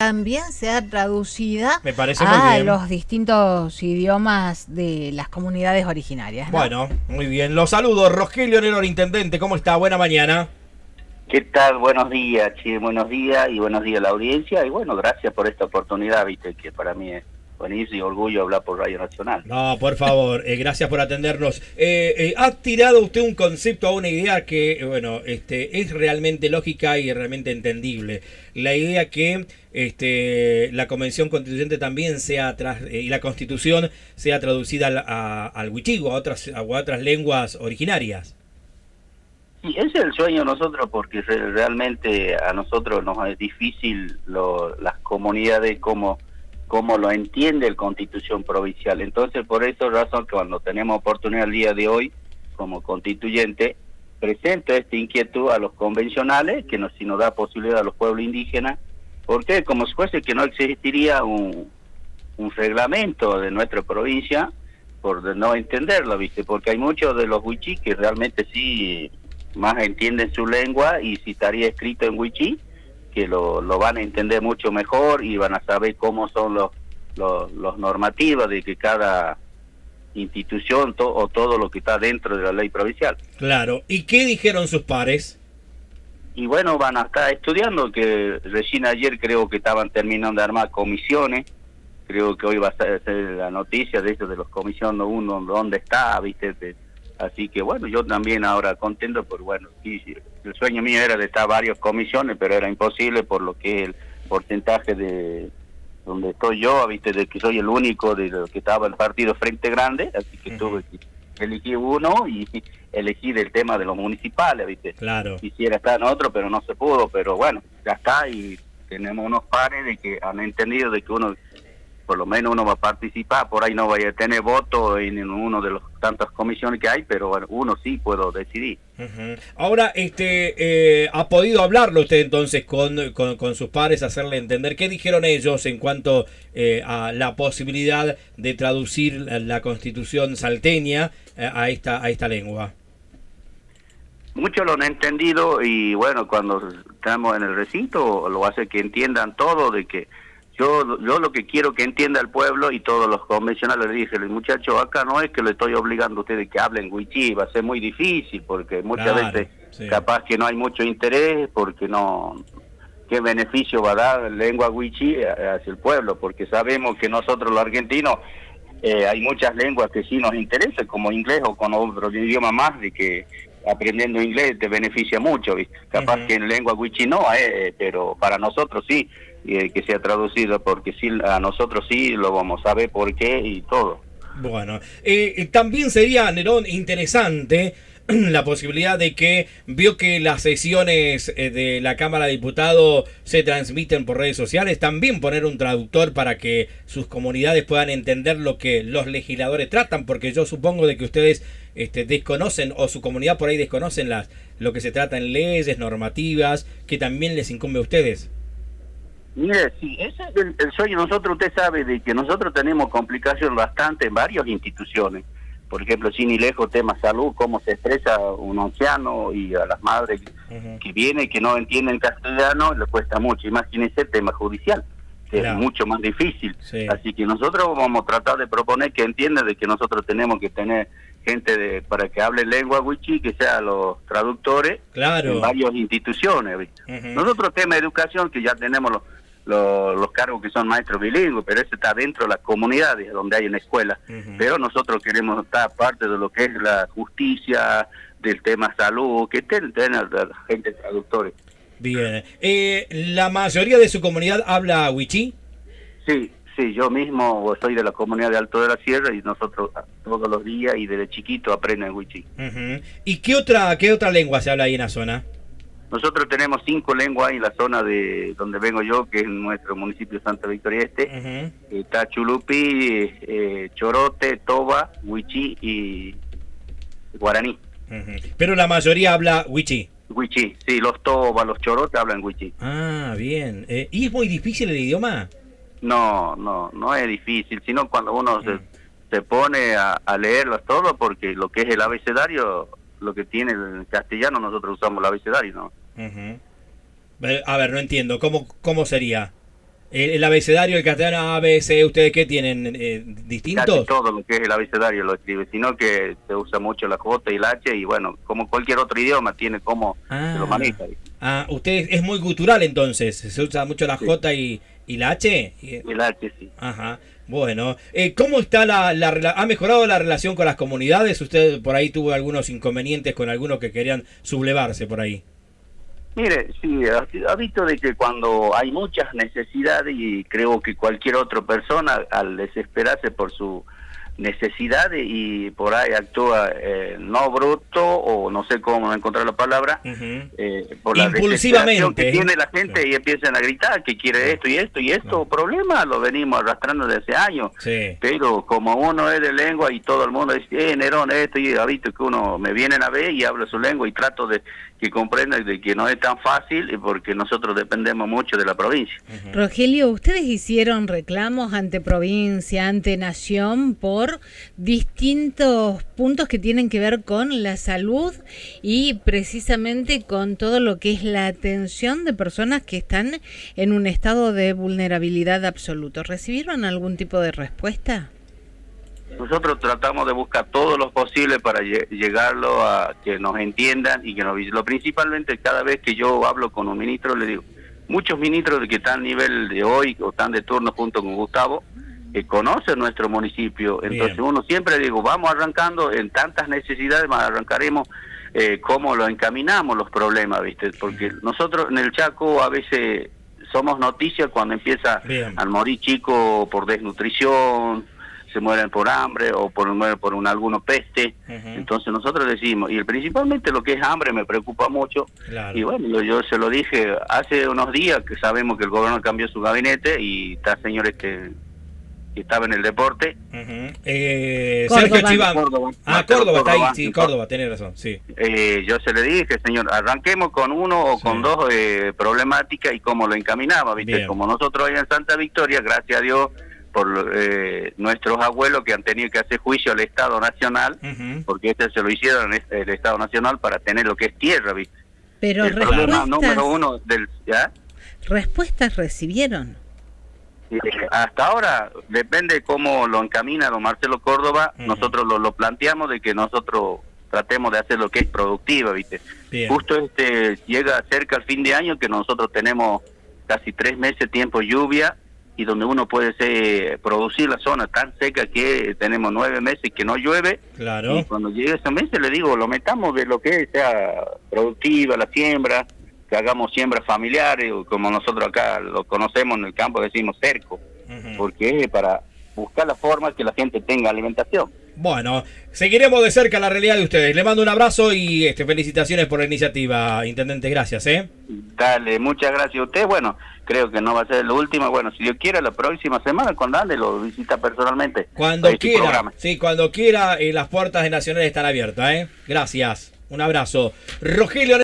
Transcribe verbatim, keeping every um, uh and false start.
también sea traducida Me parece muy a bien. los distintos idiomas de las comunidades originarias, ¿no? Bueno, muy bien. Los saludos, Rogelio Nerón, intendente. ¿Cómo está? Buena mañana. ¿Qué tal? Buenos días, che, buenos días y buenos días a la audiencia. Y bueno, gracias por esta oportunidad, viste, que para mí es buenísimo y orgullo hablar por Radio Nacional. No, por favor, eh, gracias por atendernos. Eh, eh, ha tirado usted un concepto, una idea que, eh, bueno, este, es realmente lógica y realmente entendible. La idea que este, la Convención Constituyente también sea, tras, eh, y la Constitución sea traducida al, a, al wichí o a otras, a otras lenguas originarias. Sí, ese es el sueño de nosotros porque re- realmente a nosotros nos es difícil lo, las comunidades como cómo lo entiende el Constitución Provincial. Entonces, por esa razón, que cuando tenemos oportunidad el día de hoy, como constituyente, presento esta inquietud a los convencionales, que nos, si nos da posibilidad a los pueblos indígenas, porque como si fuese que no existiría un, un reglamento de nuestra provincia, por de no entenderlo, ¿viste? Porque hay muchos de los wichí que realmente sí más entienden su lengua, y si estaría escrito en wichí, que lo, lo van a entender mucho mejor y van a saber cómo son los los, los normativos de que cada institución to, o todo lo que está dentro de la ley provincial. Claro. ¿Y qué dijeron sus pares? Y bueno, van a estar estudiando, que recién ayer creo que estaban terminando de armar comisiones, creo que hoy va a ser la noticia de eso de los comisiones uno, dónde está, viste, de, así que bueno, yo también ahora contento, por bueno, sí, sí, el sueño mío era de estar varias comisiones, pero era imposible por lo que es el porcentaje de donde estoy yo, viste, de que soy el único de lo que estaba el partido Frente Grande, así que uh-huh. tuve que elegir uno y elegí del tema de los municipales, viste. Claro. Quisiera estar en otro, pero no se pudo, pero bueno, ya está, y tenemos unos pares de que han entendido de que uno, por lo menos uno va a participar, por ahí no vaya a tener voto en uno de las tantas comisiones que hay, pero bueno, uno sí puedo decidir. Uh-huh. Ahora, este, eh, ¿ha podido hablarlo usted entonces con, con, con sus pares, hacerle entender qué dijeron ellos en cuanto eh, a la posibilidad de traducir la, la Constitución salteña eh, a esta a esta lengua? Muchos lo han entendido y bueno, cuando estamos en el recinto lo hace que entiendan todo, de que Yo, yo lo que quiero que entienda el pueblo y todos los convencionales, le dije, muchachos, acá no es que le estoy obligando a ustedes que hablen wichí, va a ser muy difícil, porque muchas claro, veces sí. capaz que no hay mucho interés, porque no, qué beneficio va a dar la lengua wichí hacia el pueblo, porque sabemos que nosotros los argentinos, eh, hay muchas lenguas que sí nos interesan, como inglés o con otro idioma más, de que aprendiendo inglés te beneficia mucho, ¿viste? Capaz uh-huh. que en lengua wichí no, eh, pero para nosotros sí, eh, que sea traducido, porque sí, a nosotros sí lo vamos a saber por qué y todo. Bueno, eh, también sería, Nerón, interesante la posibilidad de que vio que las sesiones eh, de la Cámara de Diputados se transmiten por redes sociales, también poner un traductor para que sus comunidades puedan entender lo que los legisladores tratan, porque yo supongo de que ustedes este, desconocen, o su comunidad por ahí desconocen las, lo que se trata en leyes, normativas, que también les incumbe a ustedes. Mire, sí, ese es el, el sueño. Nosotros, usted sabe de que nosotros tenemos complicaciones bastante en varias instituciones. Por ejemplo, sin ir lejos, tema salud, cómo se expresa un anciano y a las madres uh-huh. que vienen y que no entienden castellano, le cuesta mucho. Imagínense el tema judicial, que claro. es mucho más difícil. Sí. Así que nosotros vamos a tratar de proponer que entiendan de que nosotros tenemos que tener gente de para que hable lengua wichí, que sean los traductores claro. en varias instituciones. Uh-huh. Nosotros, tema de educación, que ya tenemos los Los, los cargos que son maestros bilingües, pero eso está dentro de las comunidades donde hay una escuela. Uh-huh. Pero nosotros queremos estar parte de lo que es la justicia, del tema salud, que estén la gente traductores. Bien. Eh, ¿La mayoría de su comunidad habla wichí? Sí, sí, yo mismo soy de la comunidad de Alto de la Sierra y nosotros todos los días y desde chiquito aprenden wichí. Uh-huh. ¿Y qué otra, qué otra lengua se habla ahí en la zona? Nosotros tenemos cinco lenguas en la zona de donde vengo yo, que es nuestro municipio de Santa Victoria Este. Uh-huh. Está Chulupi, eh, Chorote, Toba, Wichí y Guaraní. Uh-huh. Pero la mayoría habla wichí. Wichí, sí, los Toba, los Chorotes hablan wichí. Ah, bien. Eh, ¿Y es muy difícil el idioma? No, no, no es difícil, sino cuando uno uh-huh. se, se pone a, a leerlo todo, porque lo que es el abecedario, lo que tiene el castellano, nosotros usamos el abecedario, ¿no? Uh-huh. A ver, no entiendo. ¿Cómo, cómo sería? El, el abecedario, el castellano A, B, C, ¿ustedes qué tienen? Eh, ¿Distintos? Casi todo lo que es el abecedario lo escribe, sino que se usa mucho la J y la H, y bueno, como cualquier otro idioma, tiene cómo ah, se lo maneja. Ah, usted es muy gutural entonces, se usa mucho la sí. J y, y la H. Y la H, sí. Ajá, bueno. Eh, ¿Cómo está la, la, ha mejorado la relación con las comunidades? Usted por ahí tuvo algunos inconvenientes con algunos que querían sublevarse por ahí. Mire, sí, ha visto de que cuando hay muchas necesidades, y creo que cualquier otra persona al desesperarse por su necesidad y por ahí actúa eh, no bruto, o no sé cómo encontrar la palabra, uh-huh. eh, por la desesperación que tiene la gente, sí. Y empiezan a gritar que quiere esto y esto y esto, no. Problema lo venimos arrastrando desde hace años, sí. Pero como uno es de lengua y todo el mundo dice, eh, Nerón, esto, y ha visto que uno me vienen a ver y hablo su lengua y trato de que comprendan de que no es tan fácil, porque nosotros dependemos mucho de la provincia. Uh-huh. Rogelio, ustedes hicieron reclamos ante provincia, ante nación, por distintos puntos que tienen que ver con la salud y precisamente con todo lo que es la atención de personas que están en un estado de vulnerabilidad absoluto. ¿Recibieron algún tipo de respuesta? Nosotros tratamos de buscar todo lo posible para llegarlo a que nos entiendan y que nos lo principalmente cada vez que yo hablo con un ministro le digo, muchos ministros que están a nivel de hoy o están de turno junto con Gustavo, que conocen nuestro municipio, entonces bien. Uno siempre digo, vamos arrancando en tantas necesidades, más arrancaremos eh, cómo lo encaminamos los problemas, ¿viste? Porque nosotros en el Chaco a veces somos noticias cuando empieza bien. A morir chicos por desnutrición, se mueren por hambre o por mueren por un alguno peste, uh-huh. Entonces nosotros decimos, y principalmente lo que es hambre me preocupa mucho, claro. Y bueno, yo, yo se lo dije hace unos días que sabemos que el gobierno cambió su gabinete y está señores que, que estaba en el deporte. Uh-huh. eh, Sergio Chiván. Córdoba. Ah, Córdoba, Córdoba, está ahí, sí, Córdoba, tenés razón, sí. Eh, yo se le dije, señor, arranquemos con uno o sí. Con dos eh, problemáticas y cómo lo encaminaba, ¿viste? Bien. Como nosotros hoy en Santa Victoria, gracias a Dios, por eh, nuestros abuelos que han tenido que hacer juicio al Estado Nacional, uh-huh. Porque este se lo hicieron el Estado Nacional para tener lo que es tierra, ¿viste? Pero el problema número uno del... ¿ya? ¿Respuestas recibieron? Eh, hasta ahora, depende cómo lo encamina don Marcelo Córdoba, uh-huh. Nosotros lo, lo planteamos de que nosotros tratemos de hacer lo que es productiva, ¿viste? Bien. Justo este llega cerca al fin de año que nosotros tenemos casi tres meses tiempo lluvia, y donde uno puede ser, producir la zona tan seca que tenemos nueve meses que no llueve, claro. Y cuando llegue ese mes le digo, lo metamos de lo que sea productiva, la siembra, que hagamos siembras familiares, como nosotros acá lo conocemos en el campo, decimos cerco, uh-huh. Porque es para buscar la forma que la gente tenga alimentación. Bueno, seguiremos de cerca la realidad de ustedes. Le mando un abrazo y este, felicitaciones por la iniciativa, intendente. Gracias, ¿eh? Dale, muchas gracias a usted. Bueno, creo que no va a ser la última. Bueno, si Dios quiere, la próxima semana, cuando ande, lo visita personalmente. Cuando quiera, sí, cuando quiera, eh, las puertas de Nacional están abiertas, ¿eh? Gracias, un abrazo. Rogelio